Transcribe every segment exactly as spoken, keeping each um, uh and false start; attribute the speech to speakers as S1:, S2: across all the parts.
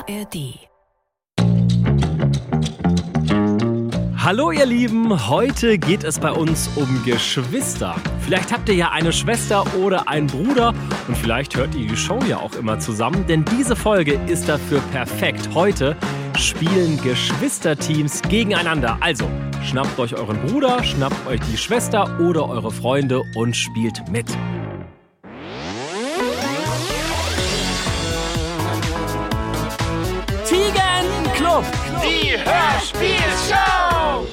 S1: A R D.
S2: Hallo ihr Lieben, heute geht es bei uns um Geschwister. Vielleicht habt ihr ja eine Schwester oder einen Bruder und vielleicht hört ihr die Show ja auch immer zusammen, denn diese Folge ist dafür perfekt. Heute spielen Geschwisterteams gegeneinander. Also schnappt euch euren Bruder, schnappt euch die Schwester oder eure Freunde und spielt mit. Tigerenclub,
S3: die Hörspielshow!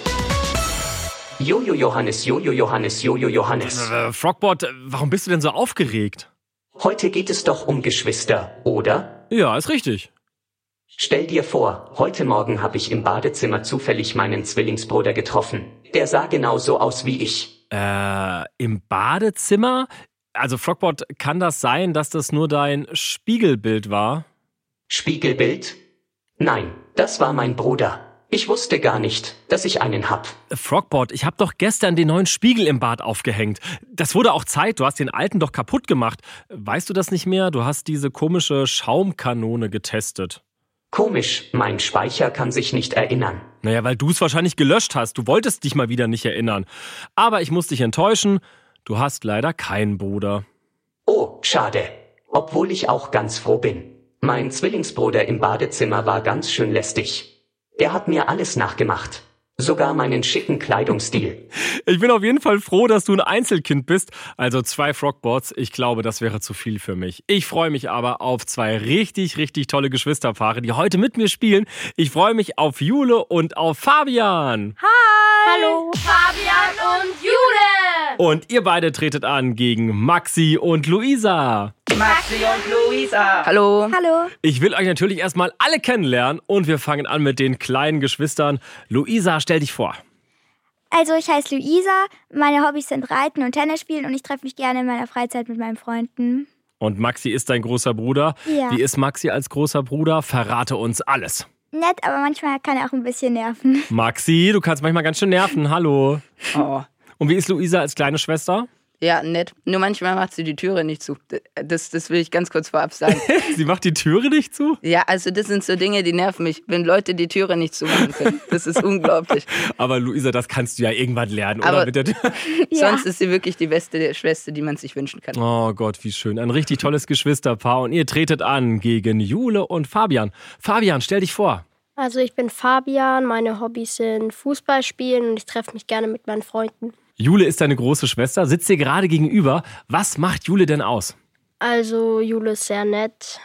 S4: Jojo Johannes, Jojo Johannes, Jojo Johannes.
S2: Äh, Frogbot, warum bist du denn so aufgeregt?
S4: Heute geht es doch um Geschwister, oder?
S2: Ja, ist richtig.
S4: Stell dir vor, heute Morgen habe ich im Badezimmer zufällig meinen Zwillingsbruder getroffen. Der sah genauso aus wie ich.
S2: Äh, im Badezimmer? Also Frogbot, kann das sein, dass das nur dein Spiegelbild war?
S4: Spiegelbild? Nein, das war mein Bruder. Ich wusste gar nicht, dass ich einen hab.
S2: Frogbot, ich hab doch gestern den neuen Spiegel im Bad aufgehängt. Das wurde auch Zeit, du hast den alten doch kaputt gemacht. Weißt du das nicht mehr? Du hast diese komische Schaumkanone getestet.
S4: Komisch, mein Speicher kann sich nicht erinnern.
S2: Naja, weil du es wahrscheinlich gelöscht hast. Du wolltest dich mal wieder nicht erinnern. Aber ich muss dich enttäuschen, du hast leider keinen Bruder.
S4: Oh, schade. Obwohl ich auch ganz froh bin. Mein Zwillingsbruder im Badezimmer war ganz schön lästig. Der hat mir alles nachgemacht. Sogar meinen schicken Kleidungsstil.
S2: Ich bin auf jeden Fall froh, dass du ein Einzelkind bist. Also zwei Frogbots, ich glaube, das wäre zu viel für mich. Ich freue mich aber auf zwei richtig, richtig tolle Geschwisterpaare, die heute mit mir spielen. Ich freue mich auf Jule und auf Fabian.
S5: Hi!
S6: Hallo!
S5: Fabian und Jule!
S2: Und ihr beide tretet an gegen Maxi und Luisa.
S3: Maxi und Luisa.
S6: Hallo!
S5: Hallo!
S2: Ich will euch natürlich erstmal alle kennenlernen und wir fangen an mit den kleinen Geschwistern. Luisa, stell dich vor.
S5: Also ich heiße Luisa, meine Hobbys sind Reiten und Tennis spielen und ich treffe mich gerne in meiner Freizeit mit meinen Freunden.
S2: Und Maxi ist dein großer Bruder.
S5: Ja.
S2: Wie ist Maxi als großer Bruder? Verrate uns alles.
S5: Nett, aber manchmal kann er auch ein bisschen nerven.
S2: Maxi, du kannst manchmal ganz schön nerven. Hallo.
S6: Oh.
S2: Und wie ist Luisa als kleine Schwester?
S6: Ja, nett. Nur manchmal macht sie die Türe nicht zu. Das, das will ich ganz kurz vorab sagen.
S2: Sie macht die Türe nicht zu?
S6: Ja, also das sind so Dinge, die nerven mich, wenn Leute die Türe nicht zumachen können. Das ist unglaublich.
S2: Aber Luisa, das kannst du ja irgendwann lernen, oder?
S6: Aber
S2: Mit der Tür?
S5: Ja.
S6: Sonst ist sie wirklich die beste Schwester, die man sich wünschen kann.
S2: Oh Gott, wie schön. Ein richtig tolles Geschwisterpaar. Und ihr tretet an gegen Jule und Fabian. Fabian, stell dich vor.
S7: Also ich bin Fabian, meine Hobbys sind Fußball spielen und ich treffe mich gerne mit meinen Freunden.
S2: Jule ist deine große Schwester, sitzt dir gerade gegenüber. Was macht Jule denn aus?
S7: Also Jule ist sehr nett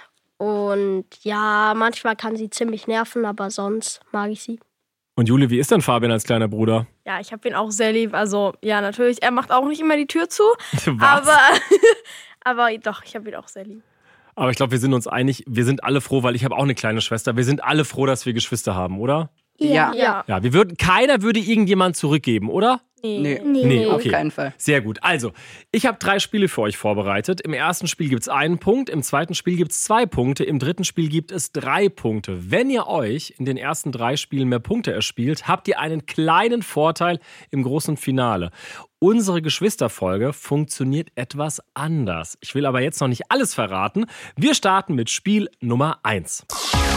S7: und ja, manchmal kann sie ziemlich nerven, aber sonst mag ich sie.
S2: Und Jule, wie ist denn Fabian als kleiner Bruder?
S8: Ja, ich habe ihn auch sehr lieb. Also ja, natürlich, er macht auch nicht immer die Tür zu.
S2: Was?
S8: Aber, aber doch, ich habe ihn auch sehr lieb.
S2: Aber ich glaube, wir sind uns einig, wir sind alle froh, weil ich habe auch eine kleine Schwester. Wir sind alle froh, dass wir Geschwister haben, oder?
S6: Ja.
S8: Ja.
S2: Ja, wir würden, keiner würde irgendjemand zurückgeben, oder?
S6: Nee,
S5: Nee.
S2: Nee,
S6: auf
S2: okay.
S6: keinen Fall.
S2: Sehr gut. Also, ich habe drei Spiele für euch vorbereitet. Im ersten Spiel gibt es einen Punkt, im zweiten Spiel gibt es zwei Punkte, im dritten Spiel gibt es drei Punkte. Wenn ihr euch in den ersten drei Spielen mehr Punkte erspielt, habt ihr einen kleinen Vorteil im großen Finale. Unsere Geschwisterfolge funktioniert etwas anders. Ich will aber jetzt noch nicht alles verraten. Wir starten mit Spiel Nummer eins.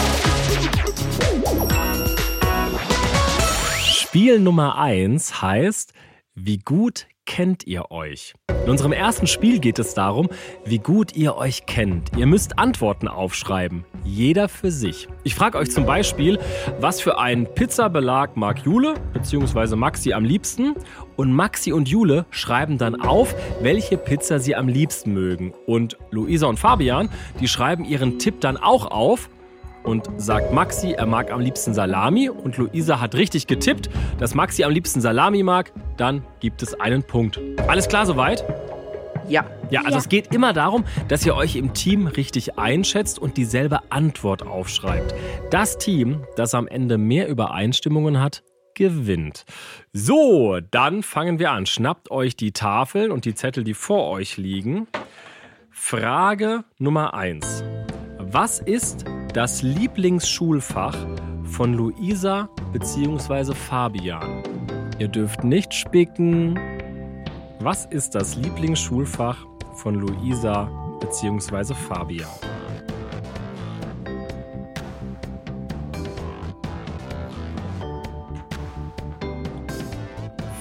S2: Spiel Nummer eins heißt, wie gut kennt ihr euch? In unserem ersten Spiel geht es darum, wie gut ihr euch kennt. Ihr müsst Antworten aufschreiben, jeder für sich. Ich frage euch zum Beispiel, was für einen Pizzabelag mag Jule bzw. Maxi am liebsten? Und Maxi und Jule schreiben dann auf, welche Pizza sie am liebsten mögen. Und Luisa und Fabian, die schreiben ihren Tipp dann auch auf. Und sagt Maxi, er mag am liebsten Salami und Luisa hat richtig getippt, dass Maxi am liebsten Salami mag, dann gibt es einen Punkt. Alles klar soweit?
S6: Ja.
S2: Ja, also
S5: Ja.
S2: es geht immer darum, dass ihr euch im Team richtig einschätzt und dieselbe Antwort aufschreibt. Das Team, das am Ende mehr Übereinstimmungen hat, gewinnt. So, dann fangen wir an. Schnappt euch die Tafeln und die Zettel, die vor euch liegen. Frage Nummer eins. Was ist das Lieblingsschulfach von Luisa bzw. Fabian? Ihr dürft nicht spicken. Was ist das Lieblingsschulfach von Luisa bzw. Fabian?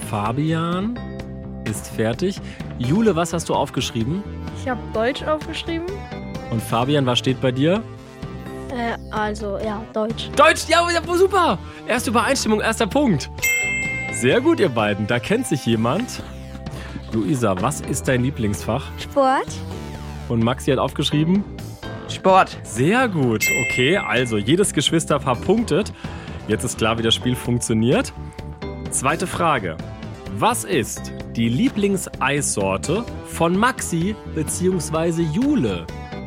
S2: Fabian ist fertig. Jule, was hast du aufgeschrieben?
S8: Ich habe Deutsch aufgeschrieben.
S2: Und Fabian, was steht bei dir?
S7: Äh, also, ja, Deutsch.
S2: Deutsch, ja, ja, super. Erste Übereinstimmung, erster Punkt. Sehr gut, ihr beiden. Da kennt sich jemand. Luisa, was ist dein Lieblingsfach?
S5: Sport.
S2: Und Maxi hat aufgeschrieben?
S6: Sport.
S2: Sehr gut. Okay, also jedes Geschwisterpaar punktet. Jetzt ist klar, wie das Spiel funktioniert. Zweite Frage. Was ist die Lieblingseissorte von Maxi bzw. Jule?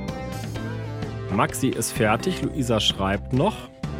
S2: Maxi ist fertig, Luisa schreibt noch.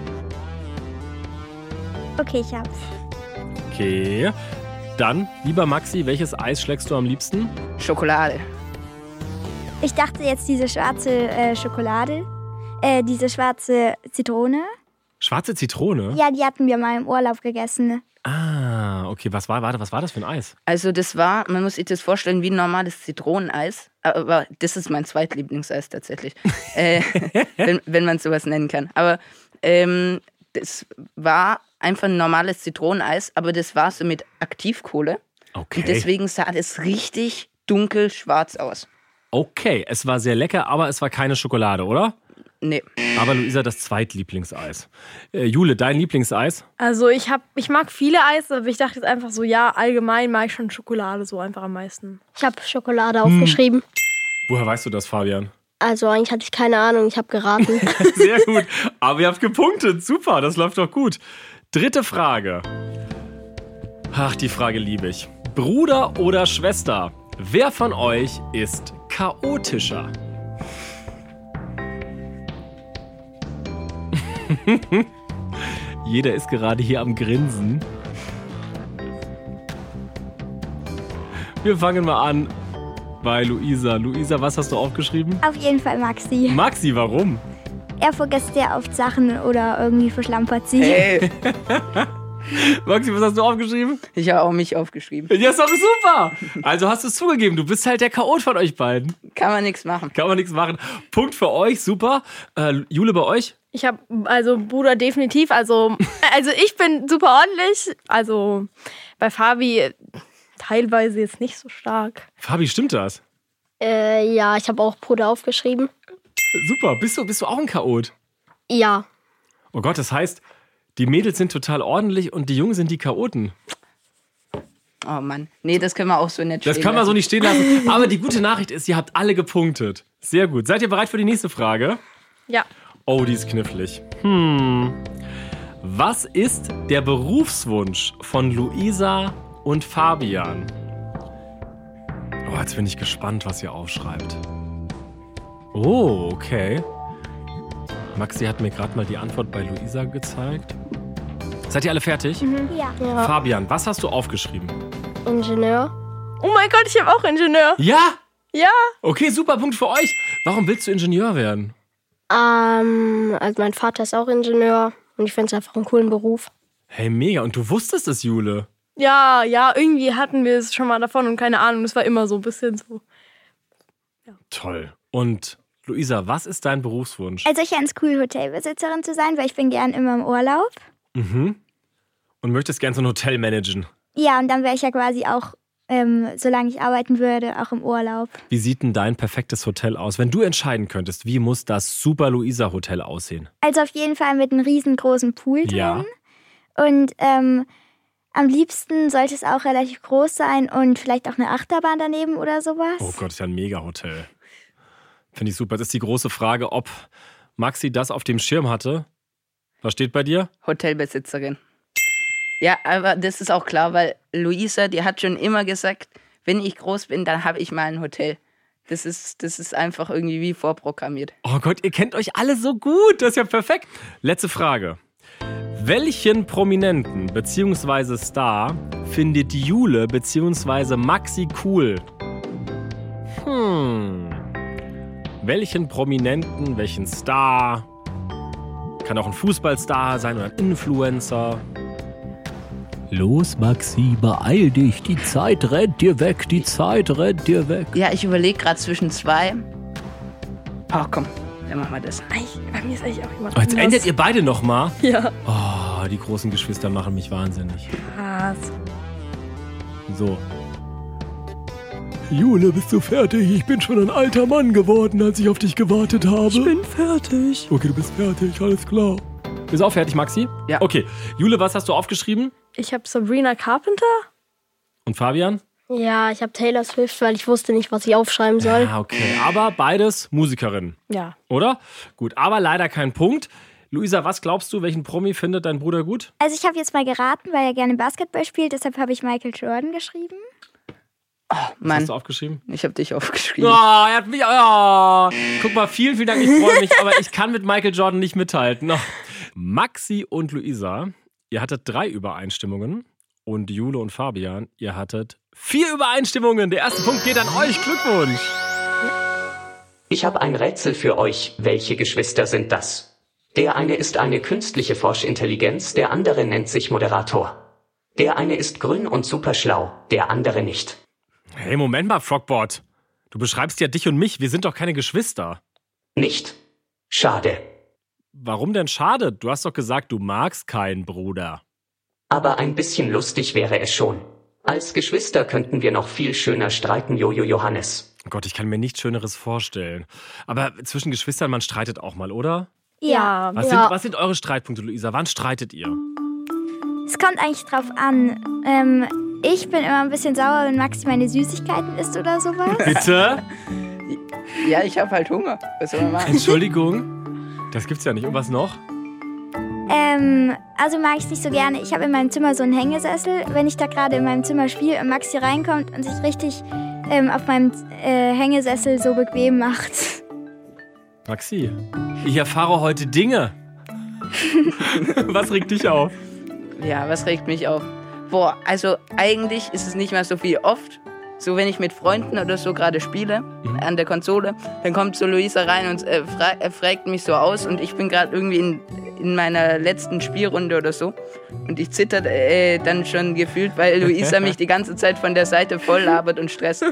S5: Okay, ich hab's.
S2: Okay. Dann, lieber Maxi, welches Eis schlägst du am liebsten?
S6: Schokolade.
S5: Ich dachte jetzt diese schwarze äh, Schokolade, äh, diese schwarze Zitrone.
S2: Schwarze Zitrone?
S5: Ja, die hatten wir mal im Urlaub gegessen.
S2: Ah, okay. Was war, warte, was war das für ein Eis?
S6: Also das war, man muss sich das vorstellen, wie ein normales Zitroneneis. Aber das ist mein zweitlieblingseis tatsächlich. äh, wenn wenn man sowas nennen kann. Aber ähm, das war einfach ein normales Zitroneneis, aber das war so mit Aktivkohle.
S2: Okay.
S6: Und deswegen sah das richtig dunkel schwarz aus.
S2: Okay, es war sehr lecker, aber es war keine Schokolade, oder?
S6: Nee.
S2: Aber Luisa, das Zweitlieblingseis. Äh, Jule, dein Lieblingseis?
S8: Also ich hab, ich mag viele Eis, aber ich dachte jetzt einfach so, ja, allgemein mag ich schon Schokolade so einfach am meisten.
S7: Ich habe Schokolade aufgeschrieben.
S2: Woher weißt du das, Fabian?
S7: Also eigentlich hatte ich keine Ahnung, ich habe geraten.
S2: Sehr gut. Aber ihr habt gepunktet. Super, das läuft doch gut. Dritte Frage. Ach, die Frage liebe ich. Bruder oder Schwester? Wer von euch ist chaotischer? Jeder ist gerade hier am Grinsen. Wir fangen mal an bei Luisa. Luisa, was hast du aufgeschrieben?
S5: Auf jeden Fall Maxi.
S2: Maxi, warum?
S5: Er vergisst sehr oft Sachen oder irgendwie verschlampert sie.
S6: Hey,
S2: Maxi, was hast du aufgeschrieben?
S6: ich habe auch mich aufgeschrieben.
S2: Ja, ist doch super. Also hast du es zugegeben, du bist halt der Chaot von euch beiden.
S6: Kann man nichts machen.
S2: Kann man nichts machen. Punkt für euch, super. Äh, Jule, bei euch?
S8: Ich habe also Bruder definitiv, also, also ich bin super ordentlich. Also bei Fabi teilweise jetzt nicht so stark.
S2: Fabi, stimmt das?
S7: äh, ja, ich habe auch Bruder aufgeschrieben.
S2: Super. Bist du, bist du auch ein Chaot?
S7: Ja.
S2: Oh Gott, das heißt, die Mädels sind total ordentlich und die Jungs sind die Chaoten.
S6: Oh Mann. Nee, das können wir auch so nicht
S2: Das
S6: stehen
S2: kann man so
S6: lassen.
S2: nicht stehen lassen. Aber die gute Nachricht ist, ihr habt alle gepunktet. Sehr gut. Seid ihr bereit für die nächste Frage?
S8: Ja.
S2: Oh, die ist knifflig. Hm. Was ist der Berufswunsch von Luisa und Fabian? Oh, jetzt bin ich gespannt, was ihr aufschreibt. Oh, okay. Maxi hat mir gerade mal die Antwort bei Luisa gezeigt. Seid ihr alle fertig?
S5: Ja.
S7: Ja.
S2: Fabian, was hast du aufgeschrieben?
S7: Ingenieur.
S8: Oh mein Gott, ich habe auch Ingenieur.
S2: Ja?
S8: Ja.
S2: Okay, super Punkt für euch. Warum willst du Ingenieur werden?
S7: Ähm, also mein Vater ist auch Ingenieur und ich finde es einfach einen coolen Beruf.
S2: Hey, mega. Und du wusstest es, Jule.
S8: Ja, ja, irgendwie hatten wir es schon mal davon und keine Ahnung, das war immer so ein bisschen so.
S2: Toll. Und Luisa, was ist dein Berufswunsch?
S5: Also ich fände es cool, Hotelbesitzerin zu sein, weil ich bin gern immer im Urlaub.
S2: Mhm. Und möchtest gern so ein Hotel managen.
S5: Ja, und dann wäre ich ja quasi auch, ähm, solange ich arbeiten würde, auch im Urlaub.
S2: Wie sieht denn dein perfektes Hotel aus? Wenn du entscheiden könntest, wie muss das Super Luisa Hotel aussehen?
S5: Also auf jeden Fall mit einem riesengroßen Pool drin.
S2: Ja.
S5: Und ähm, am liebsten sollte es auch relativ groß sein und vielleicht auch eine Achterbahn daneben oder sowas.
S2: Oh Gott, ist ja ein Mega-Hotel. Finde ich super. Das ist die große Frage, ob Maxi das auf dem Schirm hatte. Was steht bei dir?
S6: Hotelbesitzerin. Ja, aber das ist auch klar, weil Luisa, die hat schon immer gesagt, wenn ich groß bin, dann habe ich mal ein Hotel. Das ist, das ist einfach irgendwie wie vorprogrammiert.
S2: Oh Gott, ihr kennt euch alle so gut. Das ist ja perfekt. Letzte Frage. Welchen Prominenten bzw. Star findet Jule bzw. Maxi cool? Hm. Welchen Prominenten, welchen Star? Kann auch ein Fußballstar sein oder ein Influencer. Los, Maxi, beeil dich. Die Zeit rennt dir weg. Die Zeit rennt dir weg.
S6: Ja, ich überlege gerade zwischen zwei. Ach komm, dann machen wir das.
S8: Eigentlich, bei mir ist eigentlich auch jemand
S2: Oh, jetzt
S8: anders.
S2: endet ihr beide nochmal.
S8: Ja.
S2: Oh, die großen Geschwister machen mich wahnsinnig.
S8: Krass.
S2: So. Jule, bist du fertig? Ich bin schon ein alter Mann geworden, als ich auf dich gewartet habe. Ich bin fertig. Okay, du bist fertig, alles klar. Bist du auch fertig, Maxi?
S6: Ja.
S2: Okay. Jule, was hast du aufgeschrieben?
S8: Ich habe Sabrina Carpenter.
S2: Und Fabian?
S7: Ja, ich habe Taylor Swift, weil ich wusste nicht, was ich aufschreiben soll.
S2: Ah, okay. Aber beides Musikerinnen,
S8: Ja.
S2: oder? Gut, aber leider kein Punkt. Luisa, was glaubst du, welchen Promi findet dein Bruder gut?
S5: Also ich habe jetzt mal geraten, weil er gerne Basketball spielt, deshalb habe ich Michael Jordan geschrieben.
S2: Was
S6: Mann,
S2: hast du aufgeschrieben?
S6: ich habe dich aufgeschrieben.
S2: Oh, er hat mich. Oh. Guck mal, vielen, vielen Dank. Ich freue mich, aber ich kann mit Michael Jordan nicht mithalten. Oh. Maxi und Luisa, ihr hattet drei Übereinstimmungen. Und Jule und Fabian, ihr hattet vier Übereinstimmungen. Der erste Punkt geht an euch. Glückwunsch.
S4: Ich habe ein Rätsel für euch. Welche Geschwister sind das? Der eine ist eine künstliche Forschintelligenz, der andere nennt sich Moderator. Der eine ist grün und super schlau, der andere nicht.
S2: Hey, Moment mal, Frogbot. Du beschreibst ja dich und mich. Wir sind doch keine Geschwister.
S4: Nicht? Schade.
S2: Warum denn schade? Du hast doch gesagt, du magst keinen Bruder.
S4: Aber ein bisschen lustig wäre es schon. Als Geschwister könnten wir noch viel schöner streiten, Jojo Johannes.
S2: Oh Gott, ich kann mir nichts Schöneres vorstellen. Aber zwischen Geschwistern, man streitet auch mal, oder?
S8: Ja.
S2: Was,
S7: Ja.
S2: sind, was sind eure Streitpunkte, Luisa? Wann streitet ihr?
S5: Es kommt eigentlich drauf an. Ähm, ich bin immer ein bisschen sauer, wenn Maxi meine Süßigkeiten isst oder sowas.
S2: Bitte?
S6: Ja, ich habe halt Hunger. Was soll man machen?
S2: Entschuldigung? Das gibt's ja nicht. Und was noch?
S5: Ähm, also mag ich es nicht so gerne. Ich habe in meinem Zimmer so einen Hängesessel. Wenn ich da gerade in meinem Zimmer spiele und Maxi reinkommt und sich richtig ähm, auf meinem äh, Hängesessel so bequem macht.
S2: Maxi, ich erfahre heute Dinge. Was regt dich auf?
S6: Ja, was regt mich auf? Boah, also eigentlich ist es nicht mehr so viel oft. So, wenn ich mit Freunden oder so gerade spiele,
S2: Mhm.
S6: an der Konsole, dann kommt so Luisa rein und äh, fra äh, fragt mich so aus und ich bin gerade irgendwie in, in meiner letzten Spielrunde oder so und ich zitter äh, dann schon gefühlt, weil Luisa mich die ganze Zeit von der Seite voll labert und stresst.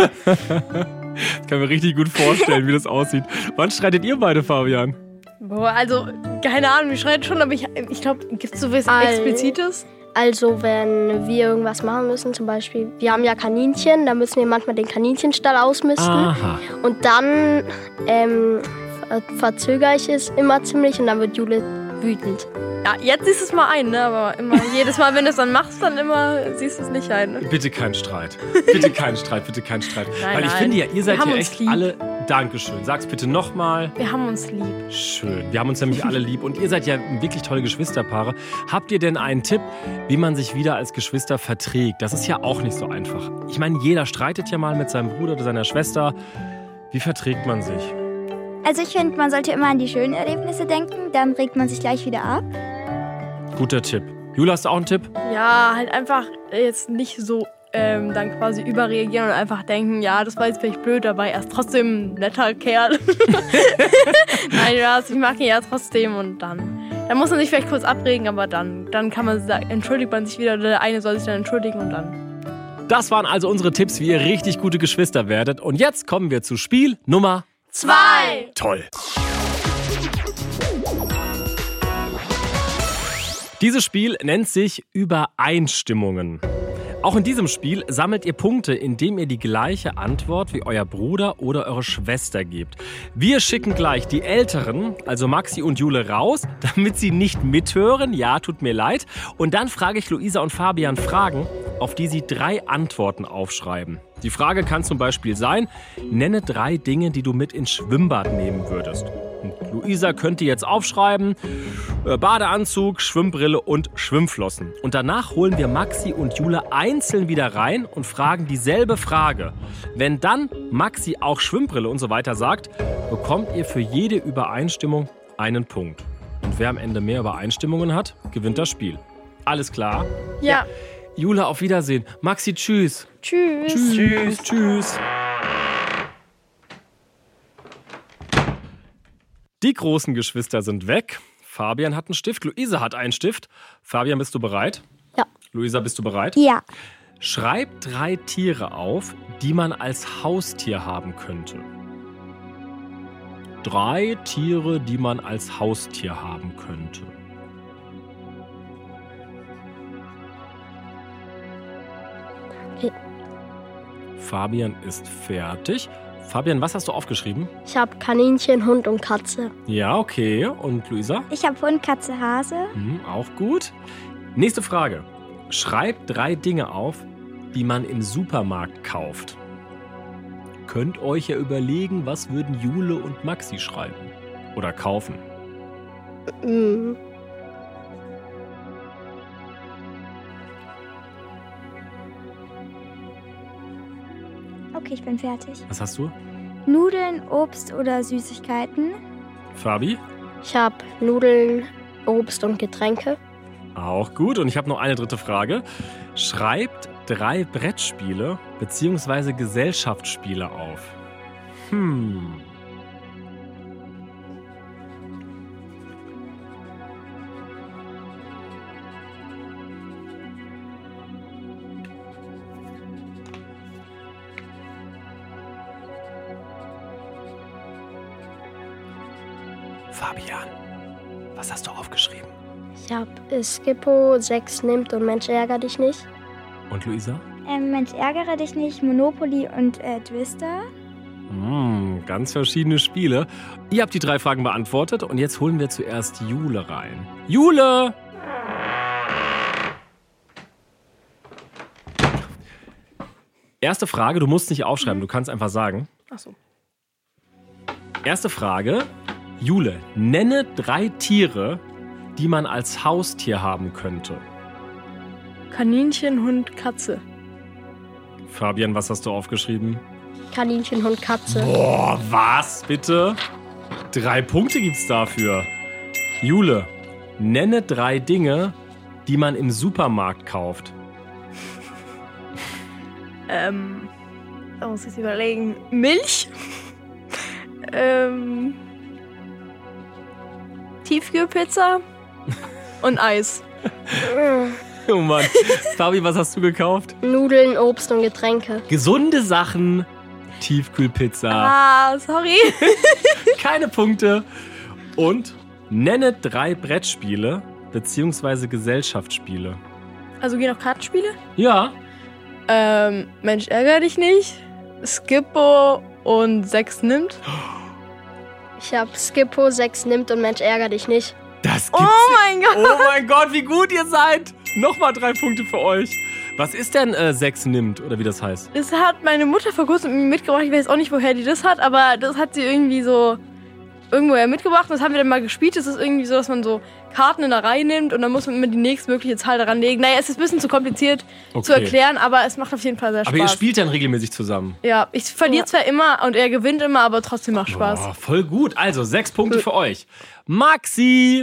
S2: Ich kann mir richtig gut vorstellen, wie das aussieht. Wann streitet ihr beide, Fabian?
S8: Boah, also, keine Ahnung, wir schreien schon, aber ich, ich glaube, gibt es so was
S7: Al-
S8: Explizites?
S7: Also wenn wir irgendwas machen müssen, zum Beispiel, wir haben ja Kaninchen, da müssen wir manchmal den Kaninchenstall ausmisten.
S2: Aha.
S7: Und dann ähm, ver verzögere ich es immer ziemlich und dann wird Jule wütend.
S8: Ja, jetzt siehst du es mal ein, ne? Aber immer, jedes Mal, wenn du es dann machst, dann immer siehst du es nicht ein. Ne?
S2: Bitte kein Streit. Bitte kein Streit, bitte kein Streit.
S8: Nein,
S2: Weil ich
S8: nein.
S2: finde ja, ihr seid
S8: Wir haben
S2: ja
S8: uns
S2: echt
S8: lieb.
S2: alle... Dankeschön. Sag's bitte nochmal.
S8: Wir haben uns lieb.
S2: Schön. Wir haben uns nämlich alle lieb. Und ihr seid ja wirklich tolle Geschwisterpaare. Habt ihr denn einen Tipp, wie man sich wieder als Geschwister verträgt? Das ist ja auch nicht so einfach. Ich meine, jeder streitet ja mal mit seinem Bruder oder seiner Schwester. Wie verträgt man sich?
S5: Also ich finde, man sollte immer an die schönen Erlebnisse denken, dann regt man sich gleich wieder ab.
S2: Guter Tipp. Jula, hast du auch einen Tipp?
S8: Ja, halt einfach jetzt nicht so ähm, dann quasi überreagieren und einfach denken, ja, das war jetzt vielleicht blöd, aber er ist trotzdem ein netter Kerl. Nein, ja, ich mag ihn ja trotzdem und dann, dann muss man sich vielleicht kurz abregen, aber dann, dann kann man sagen, entschuldigt man sich wieder, oder der eine soll sich dann entschuldigen und dann.
S2: Das waren also unsere Tipps, wie ihr richtig gute Geschwister werdet. Und jetzt kommen wir zu Spiel Nummer
S8: Zwei!
S2: Toll. Dieses Spiel nennt sich Übereinstimmungen. Auch in diesem Spiel sammelt ihr Punkte, indem ihr die gleiche Antwort wie euer Bruder oder eure Schwester gebt. Wir schicken gleich die Älteren, also Maxi und Jule, raus, damit sie nicht mithören. Ja, tut mir leid. Und dann frage ich Luisa und Fabian Fragen, auf die sie drei Antworten aufschreiben. Die Frage kann zum Beispiel sein, nenne drei Dinge, die du mit ins Schwimmbad nehmen würdest. Und Luisa könnte jetzt aufschreiben, äh, Badeanzug, Schwimmbrille und Schwimmflossen. Und danach holen wir Maxi und Jule einzeln wieder rein und fragen dieselbe Frage. Wenn dann Maxi auch Schwimmbrille und so weiter sagt, bekommt ihr für jede Übereinstimmung einen Punkt. Und wer am Ende mehr Übereinstimmungen hat, gewinnt das Spiel. Alles klar?
S8: Ja.
S2: Jule, auf Wiedersehen. Maxi, tschüss.
S8: Tschüss.
S2: Tschüss. Tschüss. Die großen Geschwister sind weg. Fabian hat einen Stift, Luisa hat einen Stift. Fabian, bist du bereit?
S7: Ja.
S2: Luisa, bist du bereit?
S5: Ja.
S2: Schreib drei Tiere auf, die man als Haustier haben könnte. Drei Tiere, die man als Haustier haben könnte. Fabian ist fertig. Fabian, was hast du aufgeschrieben?
S7: Ich habe Kaninchen, Hund und Katze.
S2: Ja, okay. Und Luisa?
S5: Ich habe Hund, Katze, Hase.
S2: Hm, auch gut. Nächste Frage. Schreibt drei Dinge auf, die man im Supermarkt kauft. Könnt euch ja überlegen, was würden Jule und Maxi schreiben oder kaufen.
S7: Mm.
S5: Okay, ich bin fertig.
S2: Was hast du?
S5: Nudeln, Obst oder Süßigkeiten?
S2: Fabi?
S7: Ich habe Nudeln, Obst und Getränke.
S2: Auch gut. Und ich habe noch eine dritte Frage. Schreibt drei Brettspiele bzw. Gesellschaftsspiele auf. Hm. Fabian, was hast du aufgeschrieben?
S7: Ich habe Skippo, sechs nimmt und Mensch ärger dich nicht.
S2: Und Luisa?
S5: Ähm, Mensch, ärgere dich nicht, Monopoly und äh, Twister.
S2: Hm, ganz verschiedene Spiele. Ihr habt die drei Fragen beantwortet und jetzt holen wir zuerst Jule rein. Jule! Erste Frage, du musst nicht aufschreiben, du kannst einfach sagen.
S8: Ach so.
S2: Erste Frage, Jule, nenne drei Tiere, die man als Haustier haben könnte.
S8: Kaninchen, Hund, Katze.
S2: Fabian, was hast du aufgeschrieben?
S7: Kaninchen, Hund, Katze.
S2: Boah, was bitte? Drei Punkte gibt's dafür. Jule, nenne drei Dinge, die man im Supermarkt kauft.
S8: Ähm, da muss ich überlegen. Milch. ähm, Tiefkühlpizza und Eis.
S2: Oh Mann. Fabi, was hast du gekauft?
S7: Nudeln, Obst und Getränke.
S2: Gesunde Sachen. Tiefkühlpizza.
S8: Ah, sorry.
S2: Keine Punkte. Und nenne drei Brettspiele bzw. Gesellschaftsspiele.
S8: Also gehen noch Kartenspiele?
S2: Ja.
S8: Ähm, Mensch, ärgere dich nicht. Skippo und sechs nimmt.
S7: Ich habe Skippo, sechs nimmt und Mensch ärger dich nicht.
S2: Das
S8: Oh
S2: gibt's.
S8: mein Gott.
S2: Oh mein Gott, wie gut ihr seid. Nochmal drei Punkte für euch. Was ist denn äh, sechs nimmt oder wie das heißt?
S8: Das hat meine Mutter vor kurzem mir mitgebracht. Ich weiß auch nicht, woher die das hat, aber das hat sie irgendwie so irgendwoher mitgebracht. Und das haben wir dann mal gespielt. Das ist irgendwie so, dass man so Karten in der Reihe nimmt und dann muss man immer die nächstmögliche Zahl daran legen. Naja, es ist ein bisschen zu kompliziert
S2: Okay.
S8: zu erklären, aber es macht auf jeden Fall sehr Spaß.
S2: Aber ihr spielt dann regelmäßig zusammen.
S8: Ja, ich verliere zwar immer und er gewinnt immer, aber trotzdem macht Spaß.
S2: Oh, voll gut. Also sechs Punkte für euch. Maxi!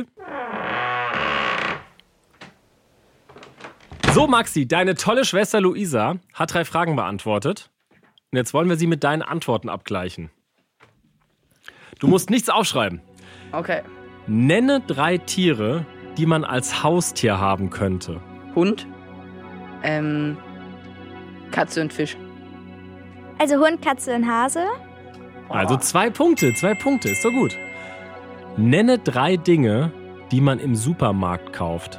S2: So, Maxi, deine tolle Schwester Luisa hat drei Fragen beantwortet. Und jetzt wollen wir sie mit deinen Antworten abgleichen. Du musst nichts aufschreiben.
S6: Okay.
S2: Nenne drei Tiere, die man als Haustier haben könnte.
S6: Hund, ähm, Katze und Fisch.
S5: Also Hund, Katze und Hase.
S2: Also zwei Punkte, zwei Punkte, ist doch gut. Nenne drei Dinge, die man im Supermarkt kauft.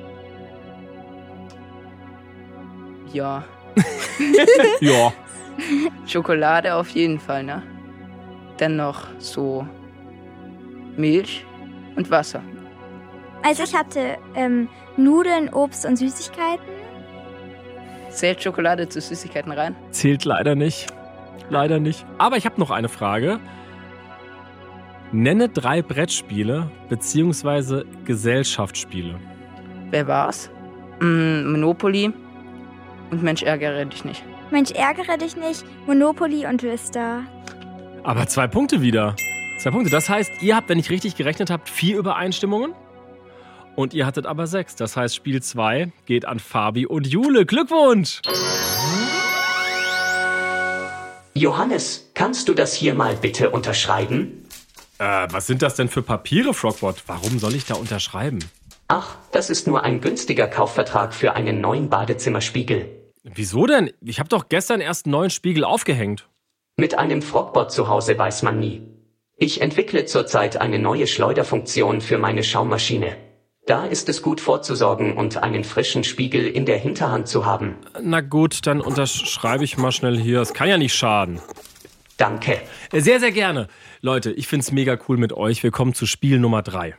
S6: Ja.
S2: Ja.
S6: Schokolade auf jeden Fall, ne? Dann noch so Milch und Wasser.
S5: Also ich hatte ähm, Nudeln, Obst und Süßigkeiten.
S6: Zählt Schokolade zu Süßigkeiten rein?
S2: Zählt leider nicht. Leider nicht. Aber ich habe noch eine Frage. Nenne drei Brettspiele bzw. Gesellschaftsspiele.
S6: Wer war's? Mm, Monopoly und Mensch, ärgere dich nicht.
S5: Mensch, ärgere dich nicht, Monopoly und Twister.
S2: Aber zwei Punkte wieder. Zwei Punkte. Das heißt, ihr habt, wenn ich richtig gerechnet habe, vier Übereinstimmungen. Und ihr hattet aber sechs. Das heißt, Spiel zwei geht an Fabi und Jule. Glückwunsch!
S4: Johannes, kannst du das hier mal bitte unterschreiben?
S2: Äh, was sind das denn für Papiere, Frogbot? Warum soll ich da unterschreiben?
S4: Ach, das ist nur ein günstiger Kaufvertrag für einen neuen Badezimmerspiegel.
S2: Wieso denn? Ich habe doch gestern erst einen neuen Spiegel aufgehängt.
S4: Mit einem Frogbot zu Hause weiß man nie. Ich entwickle zurzeit eine neue Schleuderfunktion für meine Schaummaschine. Da ist es gut vorzusorgen und einen frischen Spiegel in der Hinterhand zu haben.
S2: Na gut, dann unterschreibe ich mal schnell hier. Es kann ja nicht schaden.
S4: Danke.
S2: Sehr, sehr gerne. Leute, ich find's mega cool mit euch. Wir kommen zu Spiel Nummer drei.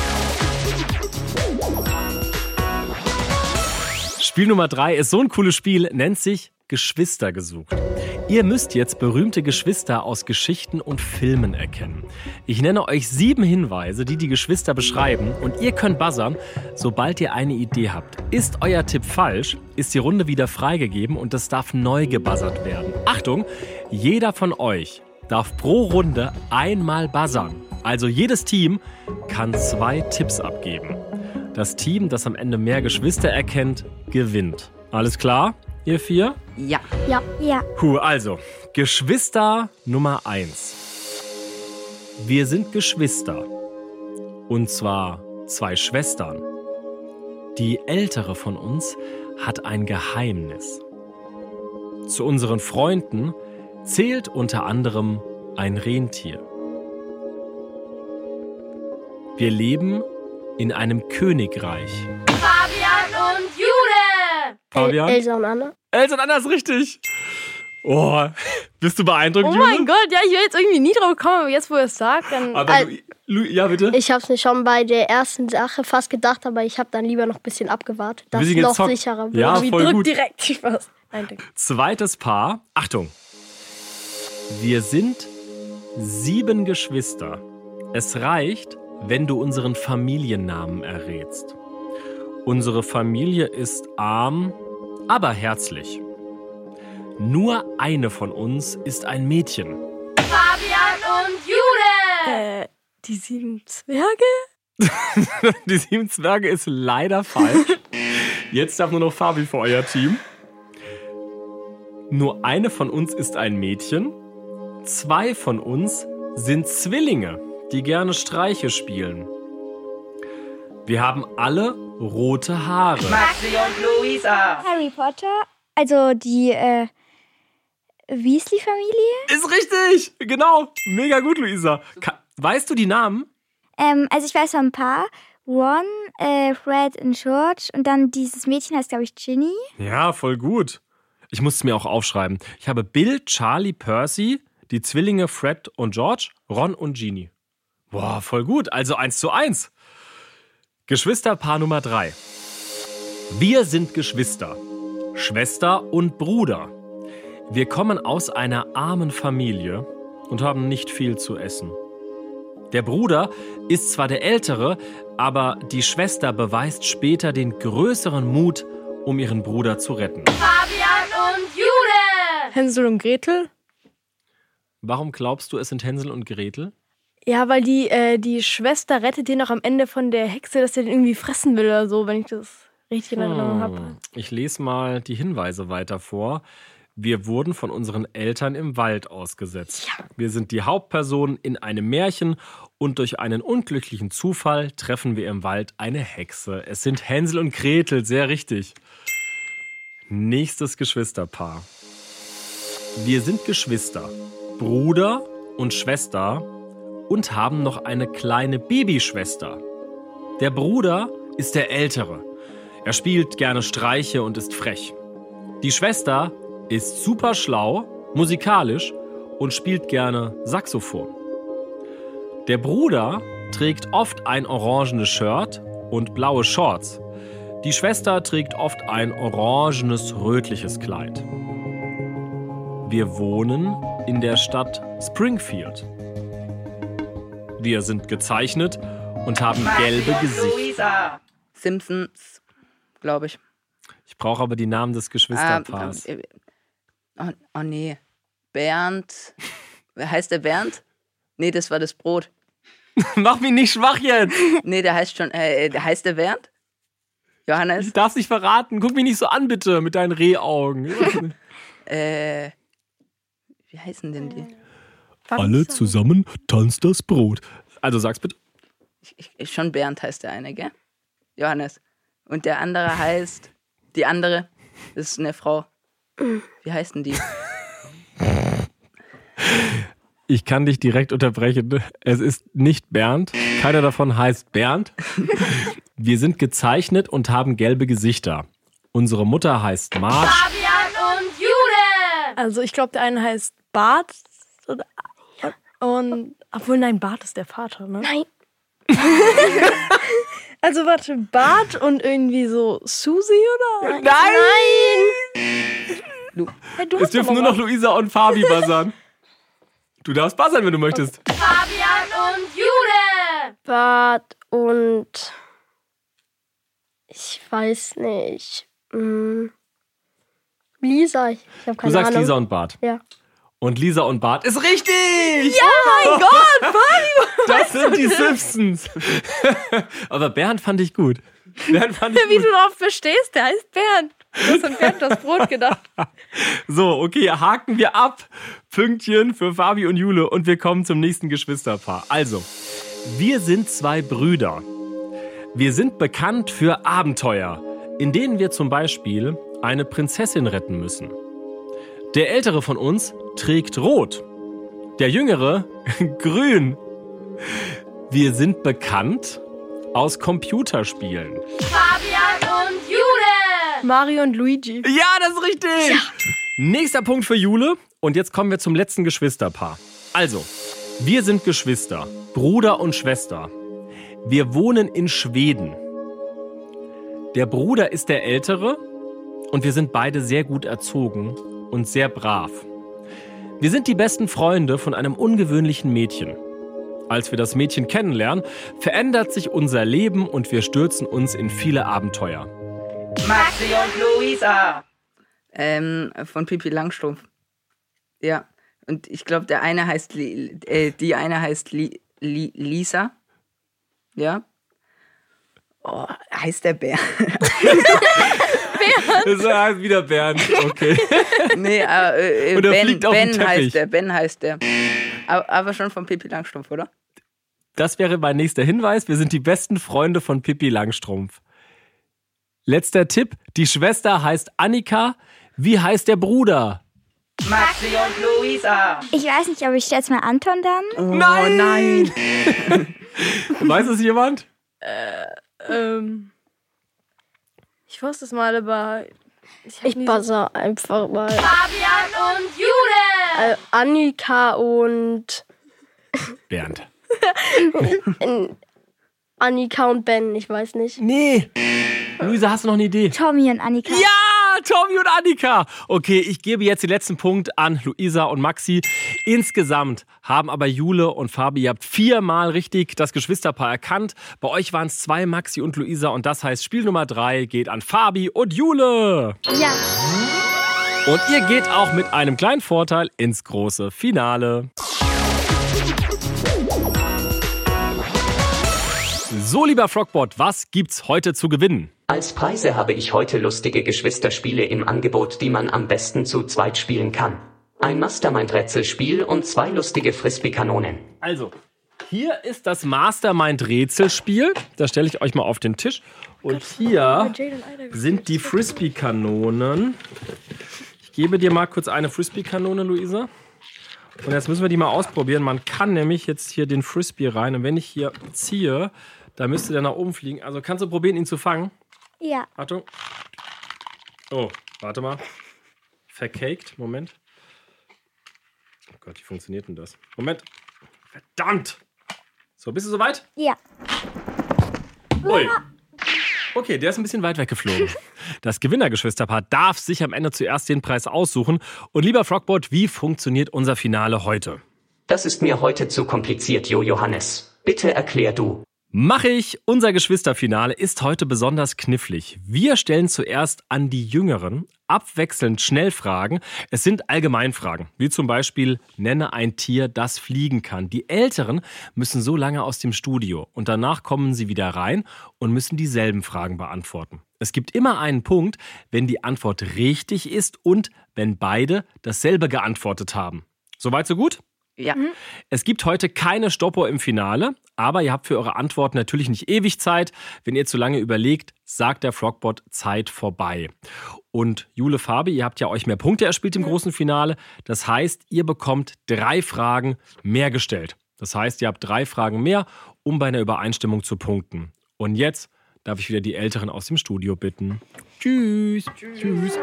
S2: Spiel Nummer drei ist so ein cooles Spiel, nennt sich Geschwister gesucht. Ihr müsst jetzt berühmte Geschwister aus Geschichten und Filmen erkennen. Ich nenne euch sieben Hinweise, die die Geschwister beschreiben und ihr könnt buzzern, sobald ihr eine Idee habt. Ist euer Tipp falsch, ist die Runde wieder freigegeben und es darf neu gebuzzert werden. Achtung, jeder von euch darf pro Runde einmal buzzern. Also jedes Team kann zwei Tipps abgeben. Das Team, das am Ende mehr Geschwister erkennt, gewinnt. Alles klar, ihr vier?
S6: Ja.
S7: Ja.
S5: Ja.
S2: Puh, also, Geschwister Nummer eins. Wir sind Geschwister. Und zwar zwei Schwestern. Die ältere von uns hat ein Geheimnis. Zu unseren Freunden zählt unter anderem ein Rentier. Wir leben in einem Königreich.
S3: Fabian und Jule!
S2: Fabian?
S7: El- Elsa und Anna.
S2: Elsa und Anna ist richtig. Oh, bist du beeindruckt,
S8: Oh
S2: Jule?
S8: mein Gott, ja, ich wäre jetzt irgendwie nie drauf gekommen, aber jetzt, wo ihr es sagt, dann...
S2: Aber
S7: Al-
S2: Lu, Lu, ja, bitte?
S7: Ich habe es mir schon bei der ersten Sache fast gedacht, aber ich habe dann lieber noch ein bisschen abgewartet, dass
S2: Wir
S7: es
S2: sind
S7: noch
S2: gezockt.
S7: sicherer wird.
S2: Ja,
S8: Wie
S2: voll
S8: drückt
S2: gut.
S8: direkt. Spaß. Nein, danke.
S2: Zweites Paar. Achtung. Wir sind sieben Geschwister. Es reicht, wenn du unseren Familiennamen errätst. Unsere Familie ist arm, aber herzlich. Nur eine von uns ist ein Mädchen.
S3: Fabian und Jule!
S8: Äh, die sieben Zwerge?
S2: Die sieben Zwerge ist leider falsch. Jetzt darf nur noch Fabi für euer Team. Nur eine von uns ist ein Mädchen. Zwei von uns sind Zwillinge, die gerne Streiche spielen. Wir haben alle rote Haare.
S3: Maxi und Luisa!
S5: Harry Potter, also die äh, Weasley-Familie.
S2: Ist richtig! Genau! Mega gut, Luisa. Ka- weißt du die Namen?
S5: Ähm, also ich weiß noch ein paar. Ron, äh, Fred und George und dann dieses Mädchen heißt, glaube ich, Ginny.
S2: Ja, voll gut. Ich muss es mir auch aufschreiben. Ich habe Bill, Charlie, Percy, die Zwillinge Fred und George, Ron und Ginny. Boah, voll gut. Also eins zu eins. Geschwisterpaar Nummer drei. Wir sind Geschwister. Schwester und Bruder. Wir kommen aus einer armen Familie und haben nicht viel zu essen. Der Bruder ist zwar der Ältere, aber die Schwester beweist später den größeren Mut, um ihren Bruder zu retten.
S3: Fabian und Jule!
S8: Hänsel und Gretel?
S2: Warum glaubst du, es sind Hänsel und Gretel?
S8: Ja, weil die, äh, die Schwester rettet den auch am Ende von der Hexe, dass er den irgendwie fressen will oder so, wenn ich das richtig in Erinnerung habe.
S2: Hm. Ich lese mal die Hinweise weiter vor. Wir wurden von unseren Eltern im Wald ausgesetzt. Wir sind die Hauptpersonen in einem Märchen und durch einen unglücklichen Zufall treffen wir im Wald eine Hexe. Es sind Hänsel und Gretel, sehr richtig. Nächstes Geschwisterpaar. Wir sind Geschwister, Bruder und Schwester und haben noch eine kleine Babyschwester. Der Bruder ist der Ältere. Er spielt gerne Streiche und ist frech. Die Schwester ist super schlau, musikalisch und spielt gerne Saxophon. Der Bruder trägt oft ein orangenes Shirt und blaue Shorts. Die Schwester trägt oft ein orangenes, rötliches Kleid. Wir wohnen in der Stadt Springfield. Wir sind gezeichnet und haben
S3: Maxi
S2: gelbe
S3: und
S2: Gesichter.
S3: Luisa!
S6: Simpsons, glaube ich.
S2: Ich brauche aber die Namen des Geschwisterpaars.
S6: Ähm, äh, oh, oh nee. Bernd. Wer heißt der Bernd? Nee, das war das Brot.
S2: Mach mich nicht schwach jetzt!
S6: Nee, der heißt schon, äh, der heißt der Bernd? Johannes?
S2: Ich darf's nicht verraten. Guck mich nicht so an, bitte, mit deinen Rehaugen.
S6: Äh, wie heißen denn die?
S2: Alle zusammen tanzt das Brot. Also sag's bitte.
S6: Ich, ich, schon Bernd heißt der eine, gell? Johannes. Und der andere heißt, die andere, das ist eine Frau. Wie heißt denn die?
S2: Ich kann dich direkt unterbrechen. Es ist nicht Bernd. Keiner davon heißt Bernd. Wir sind gezeichnet und haben gelbe Gesichter. Unsere Mutter heißt Marge.
S3: Fabian und Jule.
S8: Also ich glaube, der eine heißt Bart. Oder- Und, obwohl, nein, Bart ist der Vater, ne?
S7: Nein.
S8: Also warte, Bart und irgendwie so Susi, oder?
S2: Nein!
S8: Hey, du
S2: Es
S8: hast
S2: dürfen
S8: doch
S2: nur
S8: mal
S2: noch Luisa und Fabi buzzern. Du darfst buzzern, wenn du möchtest.
S3: Fabian und Jule.
S7: Bart und ich weiß nicht. Hm. Lisa, ich, ich habe keine
S2: Du sagst
S7: Ahnung.
S2: Lisa und Bart.
S7: Ja.
S2: Und Lisa und Bart ist richtig!
S8: Oh mein Gott, Fabi!
S2: Das sind die Simpsons. Aber Bernd fand ich gut. Bernd fand ich
S8: Wie
S2: gut.
S8: du darauf bestehst, der heißt Bernd. Du hast an Bernd das Brot gedacht.
S2: So, okay, haken wir ab. Pünktchen für Fabi und Jule und wir kommen zum nächsten Geschwisterpaar. Also, wir sind zwei Brüder. Wir sind bekannt für Abenteuer, in denen wir zum Beispiel eine Prinzessin retten müssen. Der ältere von uns trägt rot, der jüngere grün. Wir sind bekannt aus Computerspielen.
S3: Fabian und Jule.
S8: Mario und Luigi.
S2: Ja, das ist richtig. Nächster Punkt für Jule. Und jetzt kommen wir zum letzten Geschwisterpaar. Also, wir sind Geschwister, Bruder und Schwester. Wir wohnen in Schweden. Der Bruder ist der Ältere und wir sind beide sehr gut erzogen und sehr brav. Wir sind die besten Freunde von einem ungewöhnlichen Mädchen. Als wir das Mädchen kennenlernen, verändert sich unser Leben und wir stürzen uns in viele Abenteuer.
S3: Maxi und Luisa.
S6: Ähm, von Pippi Langstrumpf. Ja. Und ich glaube, der eine heißt Li äh, die eine heißt Li Li Lisa. Ja. Oh, heißt der Bär?
S2: Das heißt wieder Bernd, okay.
S6: Nee, äh, äh,
S2: Und er
S6: Ben,
S2: fliegt auf den
S6: Ben
S2: Teppich.
S6: heißt der. Ben heißt der. Aber, aber schon von Pippi Langstrumpf, oder?
S2: Das wäre mein nächster Hinweis. Wir sind die besten Freunde von Pippi Langstrumpf. Letzter Tipp. Die Schwester heißt Annika. Wie heißt der Bruder?
S3: Maxi und Luisa.
S5: Ich weiß nicht, aber ich stelle jetzt mal Anton dann.
S6: Oh, nein! nein.
S2: Weiß es jemand?
S8: Ähm, ich wusste es mal, aber ich, hab
S7: Ich
S8: nie
S7: buzzer einfach mal.
S3: Fabian und Jule.
S7: Äh, Annika und
S2: Bernd.
S7: Annika und Ben, ich weiß nicht.
S2: Nee. Luisa, hast du noch eine Idee?
S5: Tommy und Annika.
S2: Ja, Tommy und Annika. Okay, ich gebe jetzt den letzten Punkt an Luisa und Maxi. Insgesamt haben aber Jule und Fabi, ihr habt viermal richtig das Geschwisterpaar erkannt. Bei euch waren es zwei, Maxi und Luisa. Und das heißt, Spiel Nummer drei geht an Fabi und Jule.
S5: Ja.
S2: Und ihr geht auch mit einem kleinen Vorteil ins große Finale. So, lieber Frogbot, was gibt's heute zu gewinnen?
S4: Als Preise habe ich heute lustige Geschwisterspiele im Angebot, die man am besten zu zweit spielen kann. Ein Mastermind-Rätselspiel und zwei lustige Frisbee-Kanonen.
S2: Also, hier ist das Mastermind-Rätselspiel. Das stelle ich euch mal auf den Tisch. Und hier sind die Frisbee-Kanonen. Ich gebe dir mal kurz eine Frisbee-Kanone, Luisa. Und jetzt müssen wir die mal ausprobieren. Man kann nämlich jetzt hier den Frisbee rein. Und wenn ich hier ziehe, da müsste der nach oben fliegen. Also kannst du probieren, ihn zu fangen?
S5: Ja.
S2: Achtung. Oh, warte mal. Vercaked. Moment. Oh Gott, wie funktioniert denn das? Moment. Verdammt. So, bist du soweit?
S5: Ja.
S2: Ui. Okay, der ist ein bisschen weit weggeflogen. Das Gewinnergeschwisterpaar darf sich am Ende zuerst den Preis aussuchen. Und lieber Frogbot, wie funktioniert unser Finale heute?
S4: Das ist mir heute zu kompliziert, Jo Johannes. Bitte erklär du.
S2: Mach ich. Unser Geschwisterfinale ist heute besonders knifflig. Wir stellen zuerst an die Jüngeren abwechselnd Schnellfragen. Es sind Allgemeinfragen, wie zum Beispiel, nenne ein Tier, das fliegen kann. Die Älteren müssen so lange aus dem Studio und danach kommen sie wieder rein und müssen dieselben Fragen beantworten. Es gibt immer einen Punkt, wenn die Antwort richtig ist und wenn beide dasselbe geantwortet haben. Soweit, so gut?
S6: Ja.
S2: Es gibt heute keine Stoppuhr im Finale, aber ihr habt für eure Antworten natürlich nicht ewig Zeit. Wenn ihr zu lange überlegt, sagt der Frogbot Zeit vorbei. Und Jule, Fabi, ihr habt ja euch mehr Punkte erspielt im großen Finale. Das heißt, ihr bekommt drei Fragen mehr gestellt. Das heißt, ihr habt drei Fragen mehr, um bei einer Übereinstimmung zu punkten. Und jetzt darf ich wieder die Älteren aus dem Studio bitten. Tschüss. Tschüss. Tschüss.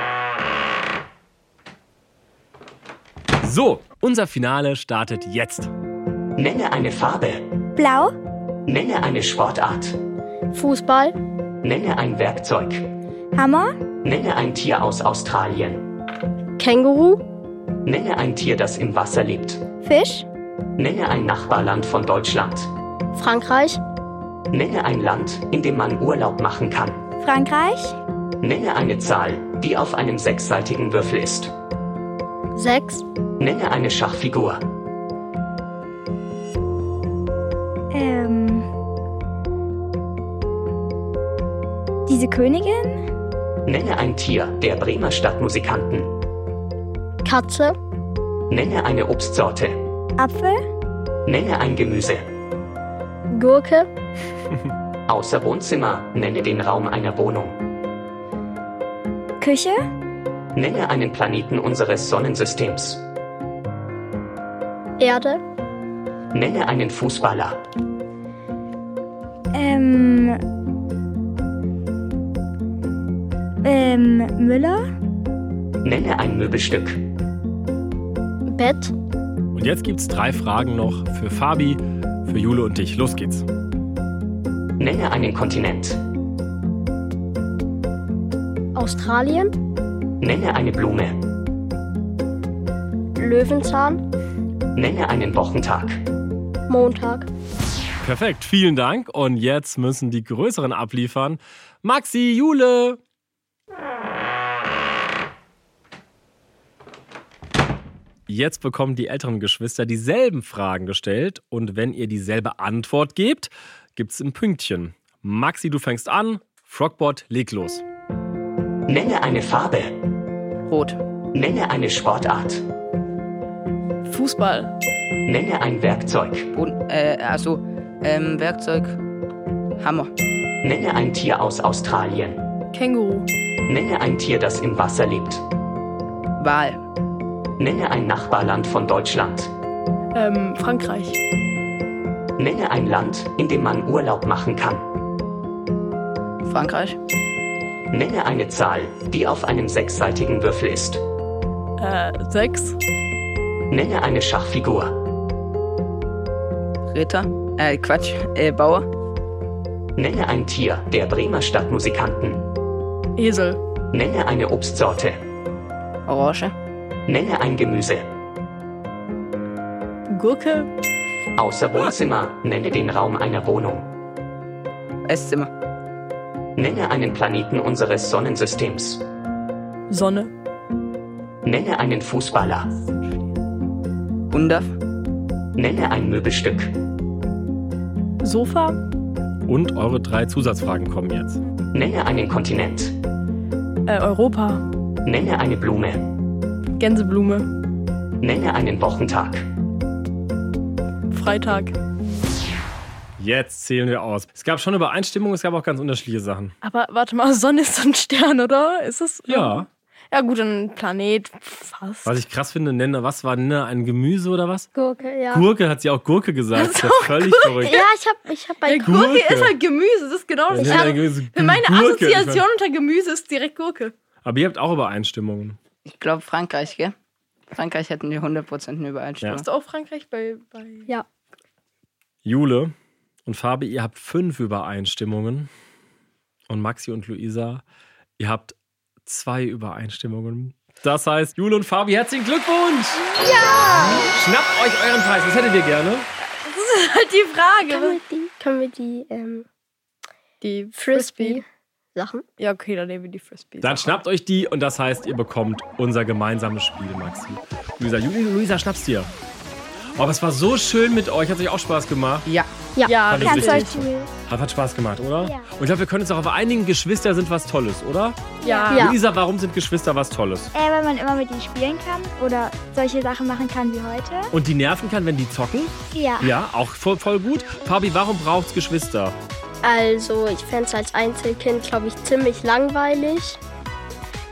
S2: So, unser Finale startet jetzt.
S4: Nenne eine Farbe.
S5: Blau,
S4: Nenne eine Sportart.
S7: Fußball,
S4: Nenne ein Werkzeug.
S5: Hammer,
S4: Nenne ein Tier aus Australien.
S7: Känguru,
S4: Nenne ein Tier, das im Wasser lebt.
S5: Fisch,
S4: Nenne ein Nachbarland von Deutschland.
S7: Frankreich,
S4: Nenne ein Land, in dem man Urlaub machen kann.
S5: Frankreich,
S4: Nenne eine Zahl, die auf einem sechsseitigen Würfel ist.
S7: sechs,
S4: Nenne eine Schachfigur.
S5: ähm, diese Königin,
S4: Nenne ein Tier der Bremer Stadtmusikanten.
S7: Katze,
S4: Nenne eine Obstsorte.
S5: Apfel,
S4: Nenne ein Gemüse.
S7: Gurke,
S4: Außer Wohnzimmer, nenne den Raum einer Wohnung.
S5: Küche,
S4: Nenne einen Planeten unseres Sonnensystems.
S7: Erde,
S4: Nenne einen Fußballer.
S5: ähm, ähm, Müller,
S4: Nenne ein Möbelstück.
S7: Bett,
S2: Und jetzt gibt's drei Fragen noch für Fabi, für Jule und dich. Los geht's.
S4: Nenne einen Kontinent.
S7: Australien,
S4: Nenne eine Blume.
S7: Löwenzahn,
S4: Nenne einen Wochentag.
S7: Montag.
S2: Perfekt, vielen Dank. Und jetzt müssen die Größeren abliefern. Maxi, Jule. Jetzt bekommen die älteren Geschwister dieselben Fragen gestellt. Und wenn ihr dieselbe Antwort gebt, gibt's ein Pünktchen. Maxi, du fängst an. Frogbot, leg los.
S4: Nenne eine Farbe.
S6: Rot.
S4: Nenne eine Sportart.
S8: Fußball.
S4: Nenne ein Werkzeug.
S6: Und, äh, also, ähm, Werkzeug. Hammer.
S4: Nenne ein Tier aus Australien.
S8: Känguru.
S4: Nenne ein Tier, das im Wasser lebt.
S6: Wal.
S4: Nenne ein Nachbarland von Deutschland.
S8: Ähm, Frankreich.
S4: Nenne ein Land, in dem man Urlaub machen kann.
S6: Frankreich.
S4: Nenne eine Zahl, die auf einem sechsseitigen Würfel ist.
S8: Äh, sechs.
S4: Nenne eine Schachfigur.
S6: Ritter. Äh, Quatsch. Äh, Bauer.
S4: Nenne ein Tier der Bremer Stadtmusikanten.
S8: Esel.
S4: Nenne eine Obstsorte.
S6: Orange.
S4: Nenne ein Gemüse.
S8: Gurke.
S4: Außer Wohnzimmer, nenne den Raum einer Wohnung.
S6: Esszimmer.
S4: Nenne einen Planeten unseres Sonnensystems.
S8: Sonne.
S4: Nenne einen Fußballer.
S6: Undaf.
S4: Nenne ein Möbelstück.
S8: Sofa.
S2: Und eure drei Zusatzfragen kommen jetzt.
S4: Nenne einen Kontinent.
S8: Äh, Europa.
S4: Nenne eine Blume.
S8: Gänseblume.
S4: Nenne einen Wochentag.
S8: Freitag.
S2: Jetzt zählen wir aus. Es gab schon Übereinstimmungen, es gab auch ganz unterschiedliche Sachen.
S8: Aber warte mal, Sonne ist so ein Stern, oder? Ist es?
S2: Ja.
S8: Ja gut, ein Planet. Fast.
S2: Was ich krass finde, nenne, was war nenne ein Gemüse oder was?
S7: Gurke, ja.
S2: Gurke hat sie auch Gurke gesagt. Das ist ja völlig verrückt.
S7: Ja, ich hab, ich hab bei
S8: Ja,
S7: Gurke.
S8: Gurke ist halt Gemüse, das ist genau
S2: Ja,
S8: das.
S2: nenne
S8: Ich
S2: ein
S8: hab,
S2: Gemüse.
S8: meine
S2: Gurke. Ich
S8: Assoziation
S2: mein-
S8: unter Gemüse ist direkt Gurke.
S2: Aber ihr habt auch Übereinstimmungen.
S6: Ich glaube Frankreich, gell? Frankreich hätten wir hundert Prozent eine Übereinstimmung.
S8: Hast du auch Frankreich bei... bei
S7: Ja.
S2: Jule und Fabi, ihr habt fünf Übereinstimmungen. Und Maxi und Luisa, ihr habt zwei Übereinstimmungen. Das heißt, Jule und Fabi, herzlichen Glückwunsch! Ja! Schnappt euch euren Preis. Was hättet ihr gerne?
S8: Das ist halt die Frage.
S7: Können wir die, können wir die ähm,
S8: Die
S7: Frisbee-Sachen?
S8: Ja, okay, dann nehmen wir die Frisbee.
S2: Dann schnappt euch die und das heißt, ihr bekommt unser gemeinsames Spiel, Maxi. Luisa, Jule, Luisa, schnapp's dir. Oh, aber es war so schön mit euch. Hat euch auch Spaß gemacht?
S6: Ja.
S8: Ja,
S2: Fand ich
S5: ganz
S2: richtig.
S5: doll cool.
S2: Hat, hat Spaß gemacht, oder?
S5: Ja.
S2: Und ich glaube, wir können uns auch auf einigen Geschwister sind was Tolles, oder?
S8: ja.
S7: Ja.
S2: Luisa, warum sind Geschwister was Tolles?
S5: Äh, weil man immer mit ihnen spielen kann oder solche Sachen machen kann wie heute.
S2: Und die nerven kann, wenn die zocken?
S5: Ja.
S2: Ja, auch voll, voll gut. Fabi, warum braucht's Geschwister?
S7: Also, ich fände es als Einzelkind, glaube ich, ziemlich langweilig.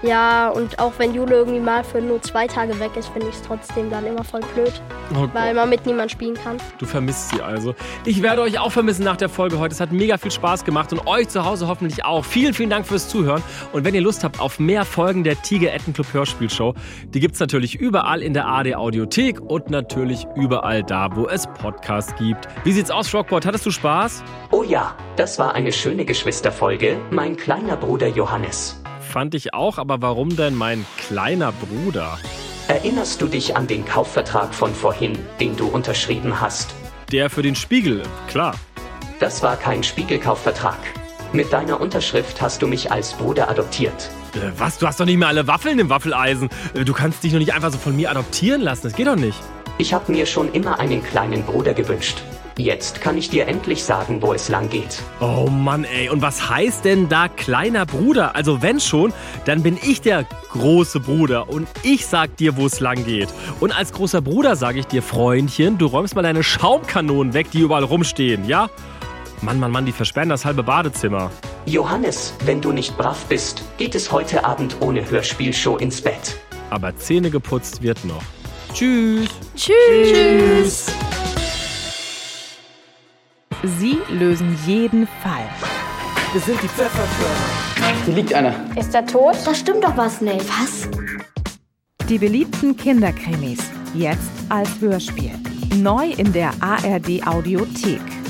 S7: Ja, und auch wenn Jule irgendwie mal für nur zwei Tage weg ist, finde ich es trotzdem dann immer voll blöd,
S2: Oh
S7: weil man mit niemandem spielen kann.
S2: Du vermisst sie also. Ich werde euch auch vermissen nach der Folge heute. Es hat mega viel Spaß gemacht und euch zu Hause hoffentlich auch. Vielen, vielen Dank fürs Zuhören. Und wenn ihr Lust habt auf mehr Folgen der Tigerettenclub Hörspielshow, die gibt es natürlich überall in der A R D Audiothek und natürlich überall da, wo es Podcasts gibt. Wie sieht's aus, Frogboard? Hattest du Spaß?
S4: Oh ja, das war eine schöne Geschwisterfolge, mein kleiner Bruder Johannes.
S2: Fand ich auch, aber warum denn mein kleiner Bruder?
S4: Erinnerst du dich an den Kaufvertrag von vorhin, den du unterschrieben hast?
S2: Der für den Spiegel, klar.
S4: Das war kein Spiegelkaufvertrag. Mit deiner Unterschrift hast du mich als Bruder adoptiert.
S2: Äh, was? Du hast doch nicht mehr alle Waffeln im Waffeleisen. Äh, Du kannst dich doch nicht einfach so von mir adoptieren lassen. Das geht doch nicht.
S4: Ich habe mir schon immer einen kleinen Bruder gewünscht. Jetzt kann ich dir endlich sagen, wo es lang geht.
S2: Oh Mann, ey. Und was heißt denn da kleiner Bruder? Also wenn schon, dann bin ich der große Bruder und ich sag dir, wo es lang geht. Und als großer Bruder sage ich dir, Freundchen, du räumst mal deine Schaumkanonen weg, die überall rumstehen, ja? Mann, Mann, Mann, die versperren das halbe Badezimmer.
S4: Johannes, wenn du nicht brav bist, geht es heute Abend ohne Hörspielshow ins Bett.
S2: Aber Zähne geputzt wird noch. Tschüss.
S5: Tschüss.
S1: Sie lösen jeden Fall.
S9: Wir sind die Pfefferkörner. Hier liegt einer.
S5: Ist er tot? Da stimmt doch was nicht. Was?
S1: Die beliebten Kinderkrimis, jetzt als Hörspiel. Neu in der A R D Audiothek.